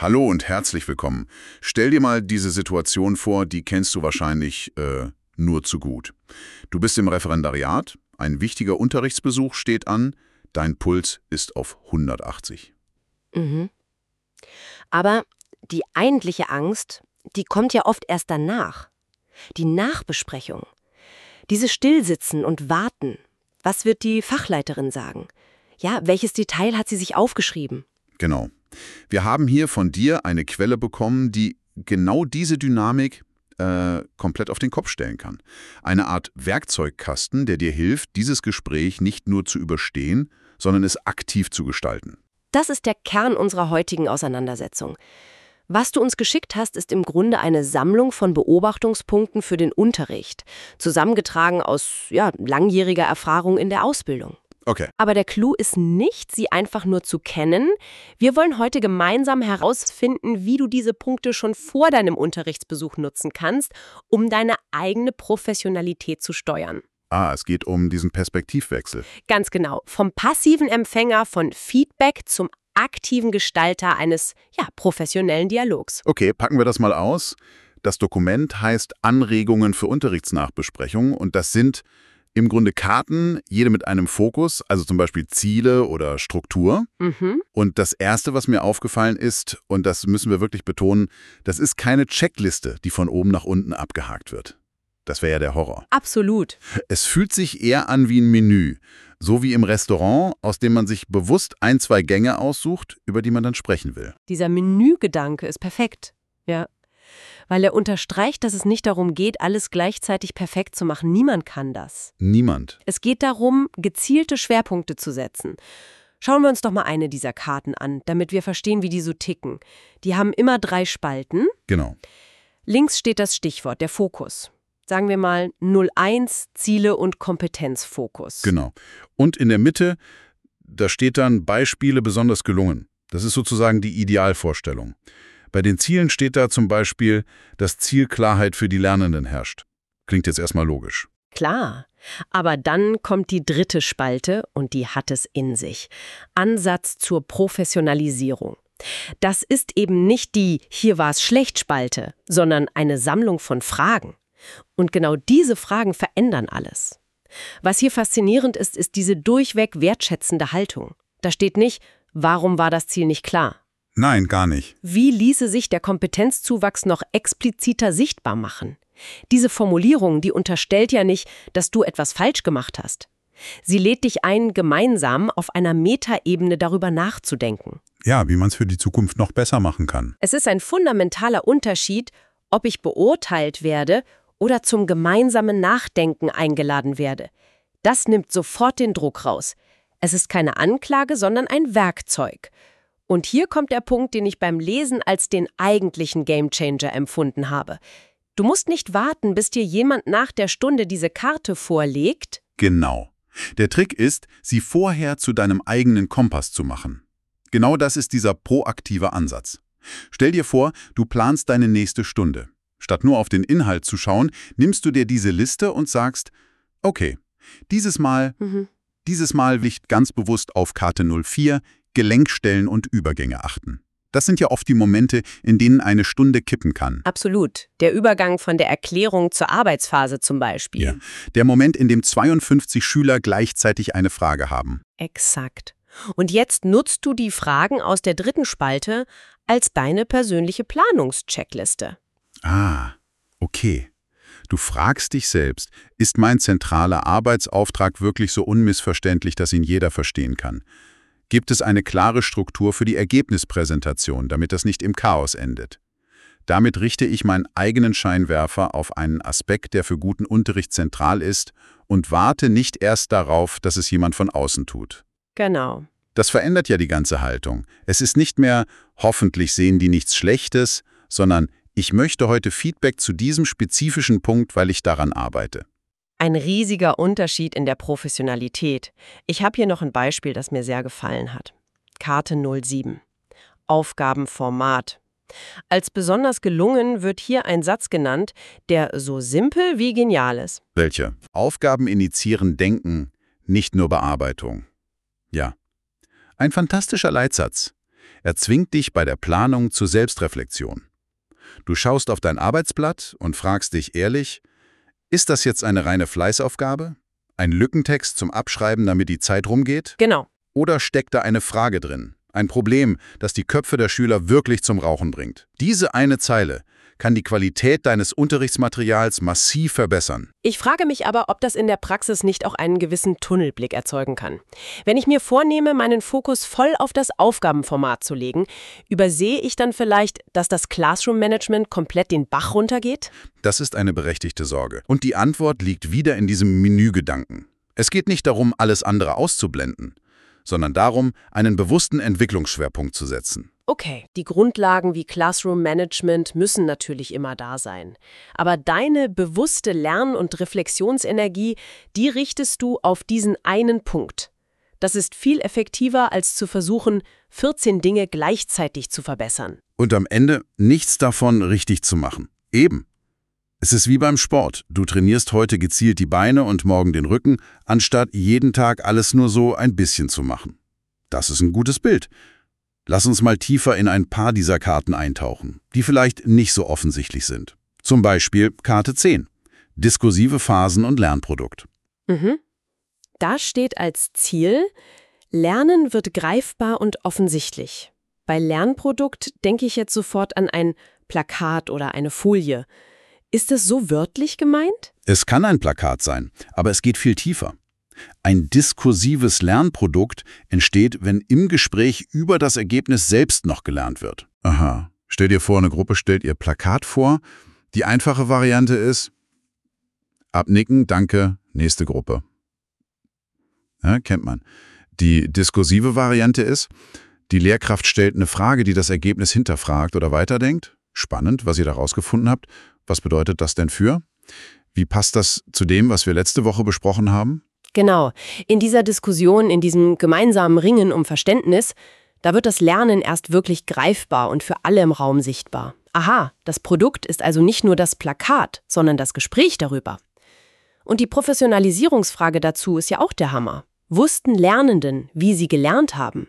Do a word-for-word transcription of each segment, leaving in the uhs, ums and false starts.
Hallo und herzlich willkommen. Stell dir mal diese Situation vor, die kennst du wahrscheinlich äh, nur zu gut. Du bist im Referendariat, ein wichtiger Unterrichtsbesuch steht an, dein Puls ist auf hundertachtzig. Mhm. Aber die eigentliche Angst, die kommt ja oft erst danach. Die Nachbesprechung. Dieses Stillsitzen und Warten. Was wird die Fachleiterin sagen? Ja, welches Detail hat sie sich aufgeschrieben? Genau. Wir haben hier von dir eine Quelle bekommen, die genau diese Dynamik äh, komplett auf den Kopf stellen kann. Eine Art Werkzeugkasten, der dir hilft, dieses Gespräch nicht nur zu überstehen, sondern es aktiv zu gestalten. Das ist der Kern unserer heutigen Auseinandersetzung. Was du uns geschickt hast, ist im Grunde eine Sammlung von Beobachtungspunkten für den Unterricht, zusammengetragen aus ja, langjähriger Erfahrung in der Ausbildung. Okay. Aber der Clou ist nicht, sie einfach nur zu kennen. Wir wollen heute gemeinsam herausfinden, wie du diese Punkte schon vor deinem Unterrichtsbesuch nutzen kannst, um deine eigene Professionalität zu steuern. Ah, es geht um diesen Perspektivwechsel. Ganz genau. Vom passiven Empfänger von Feedback zum aktiven Gestalter eines ja, professionellen Dialogs. Okay, packen wir das mal aus. Das Dokument heißt Anregungen für Unterrichtsnachbesprechungen und das sind im Grunde Karten, jede mit einem Fokus, also zum Beispiel Ziele oder Struktur. Mhm. Und das Erste, was mir aufgefallen ist, und das müssen wir wirklich betonen, das ist keine Checkliste, die von oben nach unten abgehakt wird. Das wäre ja der Horror. Absolut. Es fühlt sich eher an wie ein Menü, so wie im Restaurant, aus dem man sich bewusst ein, zwei Gänge aussucht, über die man dann sprechen will. Dieser Menügedanke ist perfekt. Ja. Weil er unterstreicht, dass es nicht darum geht, alles gleichzeitig perfekt zu machen. Niemand kann das. Niemand. Es geht darum, gezielte Schwerpunkte zu setzen. Schauen wir uns doch mal eine dieser Karten an, damit wir verstehen, wie die so ticken. Die haben immer drei Spalten. Genau. Links steht das Stichwort, der Fokus. Sagen wir mal null eins, Ziele und Kompetenzfokus. Genau. Und in der Mitte, da steht dann Beispiele besonders gelungen. Das ist sozusagen die Idealvorstellung. Bei den Zielen steht da zum Beispiel, dass Zielklarheit für die Lernenden herrscht. Klingt jetzt erstmal logisch. Klar. Aber dann kommt die dritte Spalte und die hat es in sich. Ansatz zur Professionalisierung. Das ist eben nicht die Hier war es schlecht Spalte, sondern eine Sammlung von Fragen. Und genau diese Fragen verändern alles. Was hier faszinierend ist, ist diese durchweg wertschätzende Haltung. Da steht nicht, warum war das Ziel nicht klar? Nein, gar nicht. Wie ließe sich der Kompetenzzuwachs noch expliziter sichtbar machen? Diese Formulierung, die unterstellt ja nicht, dass du etwas falsch gemacht hast. Sie lädt dich ein, gemeinsam auf einer Metaebene darüber nachzudenken. Ja, wie man es für die Zukunft noch besser machen kann. Es ist ein fundamentaler Unterschied, ob ich beurteilt werde oder zum gemeinsamen Nachdenken eingeladen werde. Das nimmt sofort den Druck raus. Es ist keine Anklage, sondern ein Werkzeug. Und hier kommt der Punkt, den ich beim Lesen als den eigentlichen Gamechanger empfunden habe. Du musst nicht warten, bis dir jemand nach der Stunde diese Karte vorlegt. Genau. Der Trick ist, sie vorher zu deinem eigenen Kompass zu machen. Genau das ist dieser proaktive Ansatz. Stell dir vor, du planst deine nächste Stunde. Statt nur auf den Inhalt zu schauen, nimmst du dir diese Liste und sagst, okay, dieses Mal, Mhm. dieses Mal will ich ganz bewusst auf Karte null vier, Gelenkstellen und Übergänge achten. Das sind ja oft die Momente, in denen eine Stunde kippen kann. Absolut. Der Übergang von der Erklärung zur Arbeitsphase zum Beispiel. Ja. Der Moment, in dem zweiundfünfzig Schüler gleichzeitig eine Frage haben. Exakt. Und jetzt nutzt du die Fragen aus der dritten Spalte als deine persönliche Planungscheckliste. Ah, okay. Du fragst dich selbst, ist mein zentraler Arbeitsauftrag wirklich so unmissverständlich, dass ihn jeder verstehen kann? Gibt es eine klare Struktur für die Ergebnispräsentation, damit das nicht im Chaos endet? Damit richte ich meinen eigenen Scheinwerfer auf einen Aspekt, der für guten Unterricht zentral ist und warte nicht erst darauf, dass es jemand von außen tut. Genau. Das verändert ja die ganze Haltung. Es ist nicht mehr, hoffentlich sehen die nichts Schlechtes, sondern ich möchte heute Feedback zu diesem spezifischen Punkt, weil ich daran arbeite. Ein riesiger Unterschied in der Professionalität. Ich habe hier noch ein Beispiel, das mir sehr gefallen hat. Karte null sieben. Aufgabenformat. Als besonders gelungen wird hier ein Satz genannt, der so simpel wie genial ist. Welche? Aufgaben initiieren Denken, nicht nur Bearbeitung. Ja. Ein fantastischer Leitsatz. Er zwingt dich bei der Planung zur Selbstreflexion. Du schaust auf dein Arbeitsblatt und fragst dich ehrlich, ist das jetzt eine reine Fleißaufgabe? Ein Lückentext zum Abschreiben, damit die Zeit rumgeht? Genau. Oder steckt da eine Frage drin? Ein Problem, das die Köpfe der Schüler wirklich zum Rauchen bringt. Diese eine Zeile kann die Qualität deines Unterrichtsmaterials massiv verbessern. Ich frage mich aber, ob das in der Praxis nicht auch einen gewissen Tunnelblick erzeugen kann. Wenn ich mir vornehme, meinen Fokus voll auf das Aufgabenformat zu legen, übersehe ich dann vielleicht, dass das Classroom-Management komplett den Bach runtergeht? Das ist eine berechtigte Sorge. Und die Antwort liegt wieder in diesem Menügedanken. Es geht nicht darum, alles andere auszublenden, sondern darum, einen bewussten Entwicklungsschwerpunkt zu setzen. Okay, die Grundlagen wie Classroom-Management müssen natürlich immer da sein. Aber deine bewusste Lern- und Reflexionsenergie, die richtest du auf diesen einen Punkt. Das ist viel effektiver, als zu versuchen, vierzehn Dinge gleichzeitig zu verbessern. Und am Ende nichts davon richtig zu machen. Eben. Es ist wie beim Sport. Du trainierst heute gezielt die Beine und morgen den Rücken, anstatt jeden Tag alles nur so ein bisschen zu machen. Das ist ein gutes Bild. Lass uns mal tiefer in ein paar dieser Karten eintauchen, die vielleicht nicht so offensichtlich sind. Zum Beispiel Karte zehn. Diskursive Phasen und Lernprodukt. Mhm. Da steht als Ziel, Lernen wird greifbar und offensichtlich. Bei Lernprodukt denke ich jetzt sofort an ein Plakat oder eine Folie. Ist es so wörtlich gemeint? Es kann ein Plakat sein, aber es geht viel tiefer. Ein diskursives Lernprodukt entsteht, wenn im Gespräch über das Ergebnis selbst noch gelernt wird. Aha. Stell dir vor, eine Gruppe stellt ihr Plakat vor. Die einfache Variante ist abnicken, danke, nächste Gruppe. Ja, kennt man. Die diskursive Variante ist, die Lehrkraft stellt eine Frage, die das Ergebnis hinterfragt oder weiterdenkt. Spannend, was ihr da rausgefunden habt. Was bedeutet das denn für? Wie passt das zu dem, was wir letzte Woche besprochen haben? Genau. In dieser Diskussion, in diesem gemeinsamen Ringen um Verständnis, da wird das Lernen erst wirklich greifbar und für alle im Raum sichtbar. Aha, das Produkt ist also nicht nur das Plakat, sondern das Gespräch darüber. Und die Professionalisierungsfrage dazu ist ja auch der Hammer. Wussten Lernenden, wie sie gelernt haben?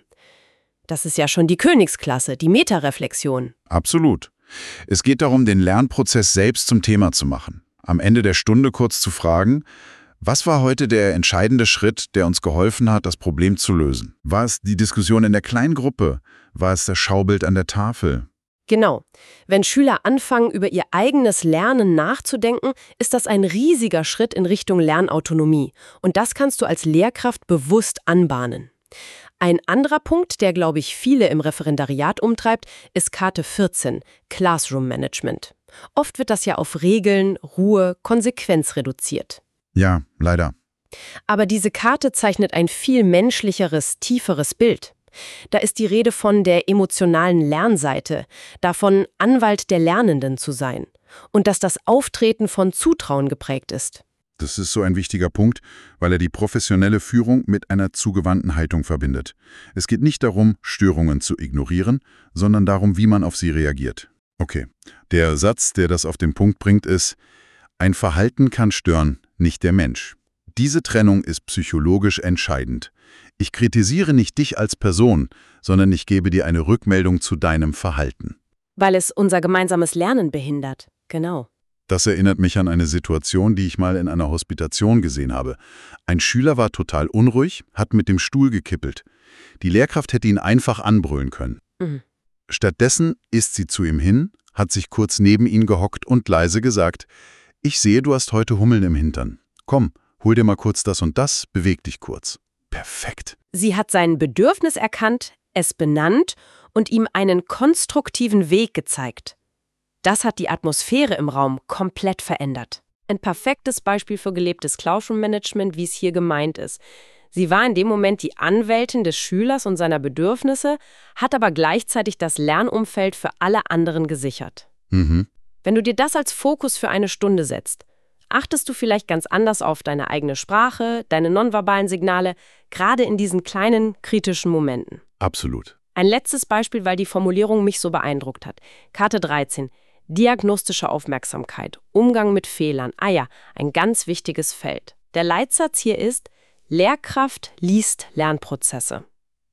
Das ist ja schon die Königsklasse, die Metareflexion. Absolut. Es geht darum, den Lernprozess selbst zum Thema zu machen. Am Ende der Stunde kurz zu fragen, was war heute der entscheidende Schritt, der uns geholfen hat, das Problem zu lösen? War es die Diskussion in der Kleingruppe? War es das Schaubild an der Tafel? Genau. Wenn Schüler anfangen, über ihr eigenes Lernen nachzudenken, ist das ein riesiger Schritt in Richtung Lernautonomie. Und das kannst du als Lehrkraft bewusst anbahnen. Ein anderer Punkt, der, glaube ich, viele im Referendariat umtreibt, ist Karte vierzehn, Classroom Management. Oft wird das ja auf Regeln, Ruhe, Konsequenz reduziert. Ja, leider. Aber diese Karte zeichnet ein viel menschlicheres, tieferes Bild. Da ist die Rede von der emotionalen Lernseite, davon Anwalt der Lernenden zu sein und dass das Auftreten von Zutrauen geprägt ist. Das ist so ein wichtiger Punkt, weil er die professionelle Führung mit einer zugewandten Haltung verbindet. Es geht nicht darum, Störungen zu ignorieren, sondern darum, wie man auf sie reagiert. Okay, der Satz, der das auf den Punkt bringt, ist: Ein Verhalten kann stören, nicht der Mensch. Diese Trennung ist psychologisch entscheidend. Ich kritisiere nicht dich als Person, sondern ich gebe dir eine Rückmeldung zu deinem Verhalten. Weil es unser gemeinsames Lernen behindert. Genau. Das erinnert mich an eine Situation, die ich mal in einer Hospitation gesehen habe. Ein Schüler war total unruhig, hat mit dem Stuhl gekippelt. Die Lehrkraft hätte ihn einfach anbrüllen können. Mhm. Stattdessen ist sie zu ihm hin, hat sich kurz neben ihn gehockt und leise gesagt: Ich sehe, du hast heute Hummeln im Hintern. Komm, hol dir mal kurz das und das, beweg dich kurz. Perfekt. Sie hat sein Bedürfnis erkannt, es benannt und ihm einen konstruktiven Weg gezeigt. Das hat die Atmosphäre im Raum komplett verändert. Ein perfektes Beispiel für gelebtes Classroom-Management, wie es hier gemeint ist. Sie war in dem Moment die Anwältin des Schülers und seiner Bedürfnisse, hat aber gleichzeitig das Lernumfeld für alle anderen gesichert. Mhm. Wenn du dir das als Fokus für eine Stunde setzt, achtest du vielleicht ganz anders auf deine eigene Sprache, deine nonverbalen Signale, gerade in diesen kleinen, kritischen Momenten. Absolut. Ein letztes Beispiel, weil die Formulierung mich so beeindruckt hat. Karte dreizehn. Diagnostische Aufmerksamkeit, Umgang mit Fehlern. Ah ja, ein ganz wichtiges Feld. Der Leitsatz hier ist: Lehrkraft liest Lernprozesse.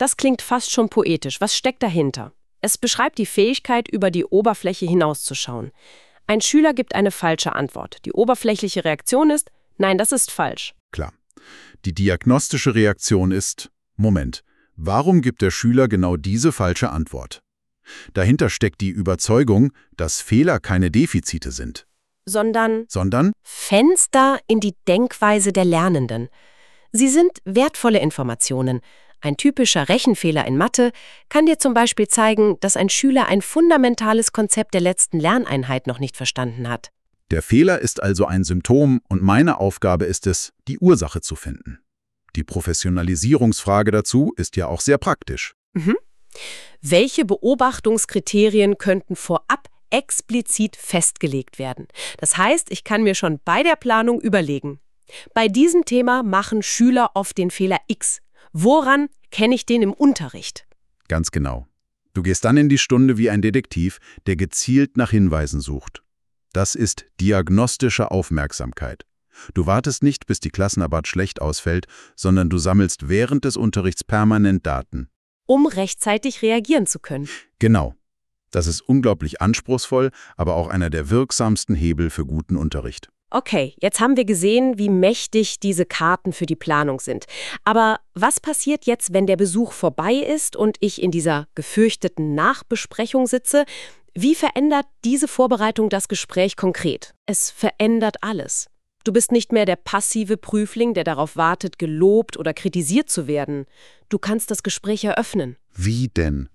Das klingt fast schon poetisch. Was steckt dahinter? Es beschreibt die Fähigkeit, über die Oberfläche hinauszuschauen. Ein Schüler gibt eine falsche Antwort. Die oberflächliche Reaktion ist, nein, das ist falsch. Klar. Die diagnostische Reaktion ist, Moment, warum gibt der Schüler genau diese falsche Antwort? Dahinter steckt die Überzeugung, dass Fehler keine Defizite sind. Sondern, Sondern Fenster in die Denkweise der Lernenden. Sie sind wertvolle Informationen. Ein typischer Rechenfehler in Mathe kann dir zum Beispiel zeigen, dass ein Schüler ein fundamentales Konzept der letzten Lerneinheit noch nicht verstanden hat. Der Fehler ist also ein Symptom und meine Aufgabe ist es, die Ursache zu finden. Die Professionalisierungsfrage dazu ist ja auch sehr praktisch. Mhm. Welche Beobachtungskriterien könnten vorab explizit festgelegt werden? Das heißt, ich kann mir schon bei der Planung überlegen. Bei diesem Thema machen Schüler oft den Fehler X. Woran kenne ich den im Unterricht? Ganz genau. Du gehst dann in die Stunde wie ein Detektiv, der gezielt nach Hinweisen sucht. Das ist diagnostische Aufmerksamkeit. Du wartest nicht, bis die Klassenarbeit schlecht ausfällt, sondern du sammelst während des Unterrichts permanent Daten. Um rechtzeitig reagieren zu können. Genau. Das ist unglaublich anspruchsvoll, aber auch einer der wirksamsten Hebel für guten Unterricht. Okay, jetzt haben wir gesehen, wie mächtig diese Karten für die Planung sind. Aber was passiert jetzt, wenn der Besuch vorbei ist und ich in dieser gefürchteten Nachbesprechung sitze? Wie verändert diese Vorbereitung das Gespräch konkret? Es verändert alles. Du bist nicht mehr der passive Prüfling, der darauf wartet, gelobt oder kritisiert zu werden. Du kannst das Gespräch eröffnen. Wie denn?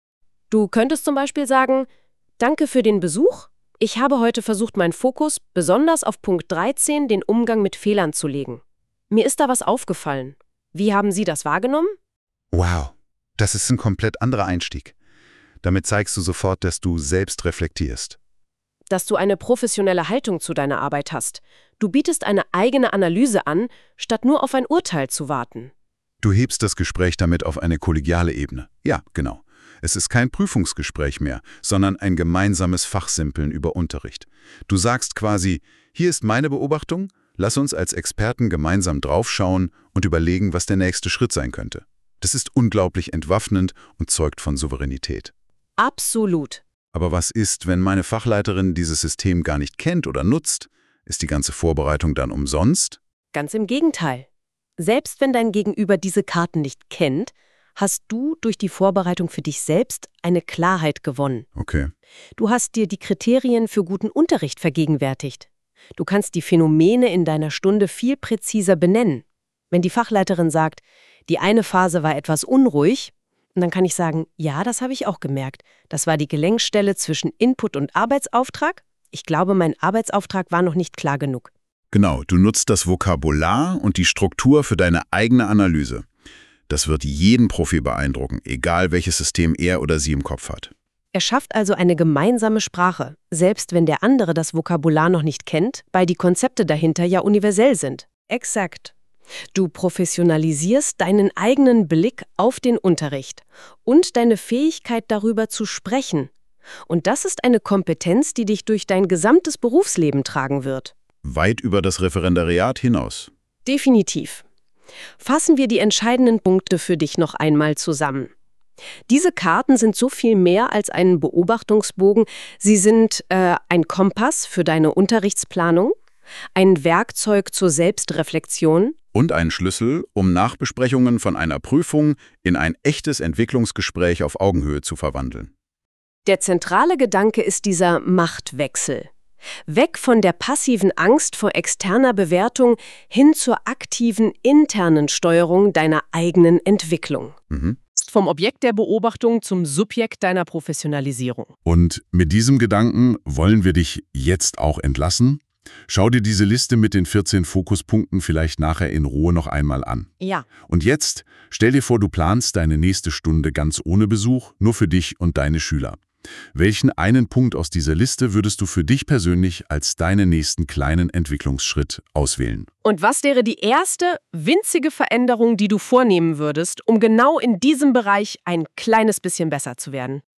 Du könntest zum Beispiel sagen, danke für den Besuch. Ich habe heute versucht, meinen Fokus besonders auf Punkt dreizehn, den Umgang mit Fehlern, zu legen. Mir ist da was aufgefallen. Wie haben Sie das wahrgenommen? Wow, das ist ein komplett anderer Einstieg. Damit zeigst du sofort, dass du selbst reflektierst. Dass du eine professionelle Haltung zu deiner Arbeit hast. Du bietest eine eigene Analyse an, statt nur auf ein Urteil zu warten. Du hebst das Gespräch damit auf eine kollegiale Ebene. Ja, genau. Es ist kein Prüfungsgespräch mehr, sondern ein gemeinsames Fachsimpeln über Unterricht. Du sagst quasi, hier ist meine Beobachtung, lass uns als Experten gemeinsam draufschauen und überlegen, was der nächste Schritt sein könnte. Das ist unglaublich entwaffnend und zeugt von Souveränität. Absolut. Aber was ist, wenn meine Fachleiterin dieses System gar nicht kennt oder nutzt? Ist die ganze Vorbereitung dann umsonst? Ganz im Gegenteil. Selbst wenn dein Gegenüber diese Karten nicht kennt, hast du durch die Vorbereitung für dich selbst eine Klarheit gewonnen. Okay. Du hast dir die Kriterien für guten Unterricht vergegenwärtigt. Du kannst die Phänomene in deiner Stunde viel präziser benennen. Wenn die Fachleiterin sagt, die eine Phase war etwas unruhig, dann kann ich sagen, ja, das habe ich auch gemerkt. Das war die Gelenkstelle zwischen Input und Arbeitsauftrag. Ich glaube, mein Arbeitsauftrag war noch nicht klar genug. Genau, du nutzt das Vokabular und die Struktur für deine eigene Analyse. Das wird jeden Profi beeindrucken, egal welches System er oder sie im Kopf hat. Er schafft also eine gemeinsame Sprache, selbst wenn der andere das Vokabular noch nicht kennt, weil die Konzepte dahinter ja universell sind. Exakt. Du professionalisierst deinen eigenen Blick auf den Unterricht und deine Fähigkeit, darüber zu sprechen. Und das ist eine Kompetenz, die dich durch dein gesamtes Berufsleben tragen wird. Weit über das Referendariat hinaus. Definitiv. Fassen wir die entscheidenden Punkte für dich noch einmal zusammen. Diese Karten sind so viel mehr als ein Beobachtungsbogen. Sie sind äh, ein Kompass für deine Unterrichtsplanung, ein Werkzeug zur Selbstreflexion und ein Schlüssel, um Nachbesprechungen von einer Prüfung in ein echtes Entwicklungsgespräch auf Augenhöhe zu verwandeln. Der zentrale Gedanke ist dieser Machtwechsel. Weg von der passiven Angst vor externer Bewertung hin zur aktiven internen Steuerung deiner eigenen Entwicklung. Mhm. Vom Objekt der Beobachtung zum Subjekt deiner Professionalisierung. Und mit diesem Gedanken wollen wir dich jetzt auch entlassen. Schau dir diese Liste mit den vierzehn Fokuspunkten vielleicht nachher in Ruhe noch einmal an. Ja. Und jetzt stell dir vor, du planst deine nächste Stunde ganz ohne Besuch, nur für dich und deine Schüler. Welchen einen Punkt aus dieser Liste würdest du für dich persönlich als deinen nächsten kleinen Entwicklungsschritt auswählen? Und was wäre die erste, winzige Veränderung, die du vornehmen würdest, um genau in diesem Bereich ein kleines bisschen besser zu werden?